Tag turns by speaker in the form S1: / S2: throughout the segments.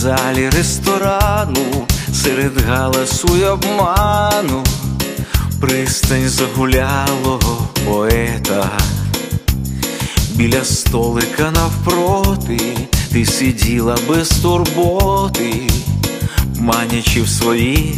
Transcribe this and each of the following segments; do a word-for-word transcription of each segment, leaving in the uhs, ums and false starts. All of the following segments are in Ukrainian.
S1: залі ресторану, серед галасу й обману, пристань загулялого поета. Біля столика навпроти ти сиділа без турботи, манячи в свої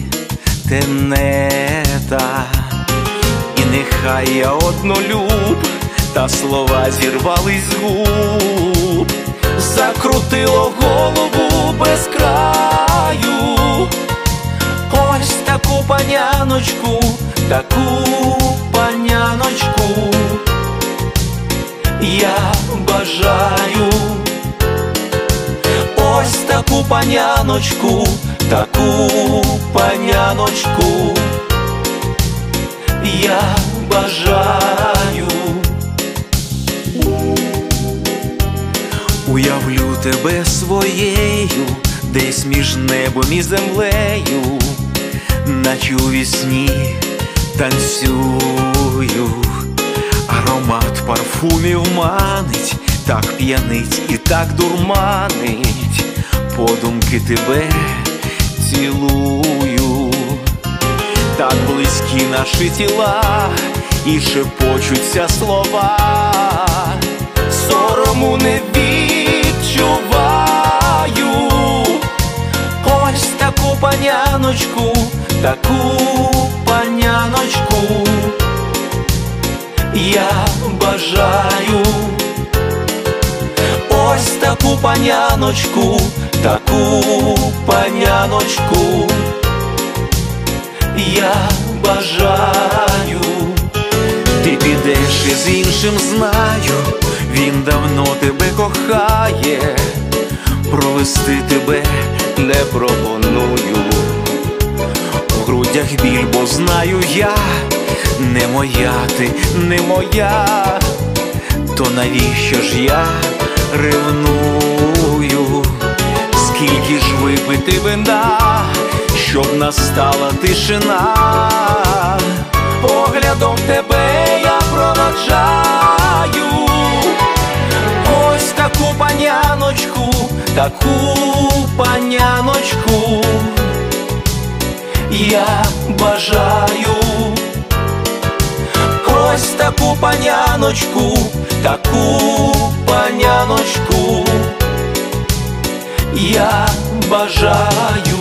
S1: тенета. І нехай я однолюб, та слова зірвались з губ, закрутило голову без краю. Ось таку паняночку, таку паняночку я бажаю. Ось таку паняночку, таку паняночку я бажаю. Уявлю тебе своєю, десь між небом і землею, наче у вісні танцюю. Аромат парфумів манить, так п'янить і так дурманить, подумки тебе цілую. Так близькі наші тіла, і шепочуться слова, сорому не відчуваю. Ось таку паняночку, таку паняночку я бажаю. Ось таку паняночку, таку паняночку я бажаю. Ти підеш із іншим, знаю, він давно тебе кохає, провести тебе не пропоную. В грудях біль, бо знаю я, не моя ти, не моя, то навіщо ж я ревную? Скільки ж випити вина, щоб настала тишина? Поглядом тебе я проводжаю. Ось таку паняночку, таку паняночку я бажаю. Ось таку паняночку, таку паняночку я бажаю.